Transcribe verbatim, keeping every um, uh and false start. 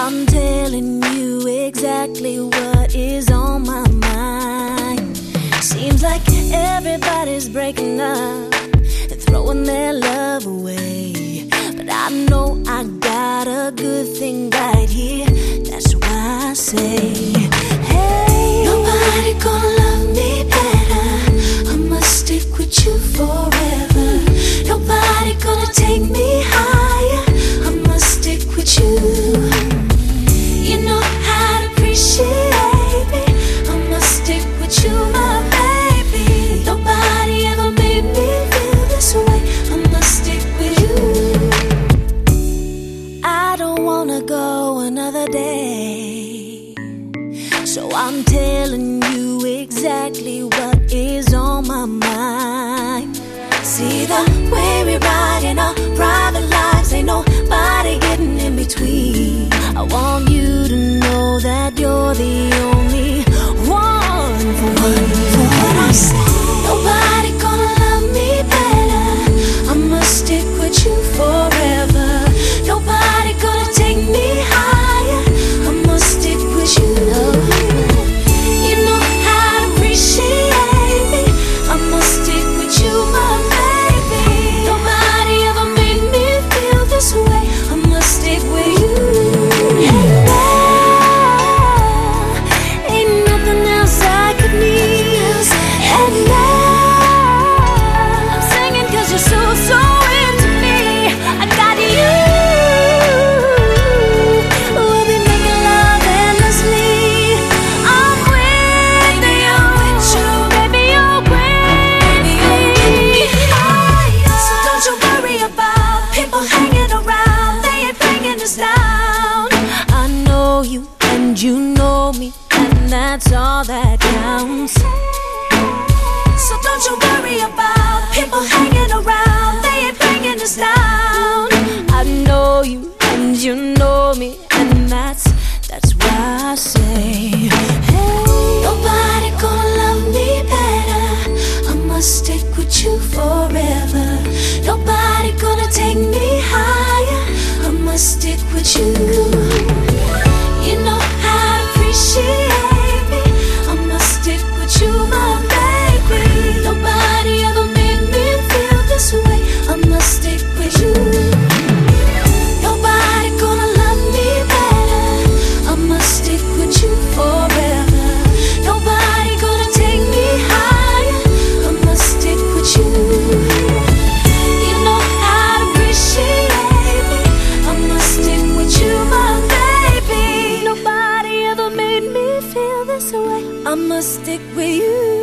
I'm telling you exactly what is on my mind. Seems like everybody's breaking up and throwing their love away, but I know I got a good thing right here. That's why I say, hey, nobody gonna love me better. I must stick with you forever. Nobody gonna take me higher. I must stick with you. You know how to appreciate me. I must stick with you, my baby. Nobody ever made me feel this way. I must stick with you. I don't wanna go another day, so I'm telling you exactly what is on my mind. See the way we ride in our private lives, ain't nobody getting in between. I want you to know that you're the only one for me. For what I say, nobody gonna love me better. I must stick with you forever. Nobody gonna take me higher. I must stick with you. You know how to appreciate me. I must stick with you, my baby. Nobody ever made me feel this way. I must stick with you. And now, ain't nothing else I could need. And now, I'm singing 'cause you're so, so into me. I got you. We'll be making love endlessly. I'm with you, baby, you're with me. So don't you worry about people hanging around. They ain't bringing us down. I know you and you know me, and that's all that counts. So don't you worry about people hanging around. They ain't bringing us down. I know you and you know me, and that's that's why I say, hey, nobody gonna love me better. I must stick with you forever. Nobody gonna take me higher. I must stick with you. You know how to appreciate me. I must stick with you, my baby. Nobody ever made me feel this way. I must stick with you. Nobody gonna love me better. I must stick with you forever. Nobody gonna take me higher. I must stick with you. You know how to appreciate me. I must stick with you, my baby. Nobody ever made me feel this way. I must stick with you.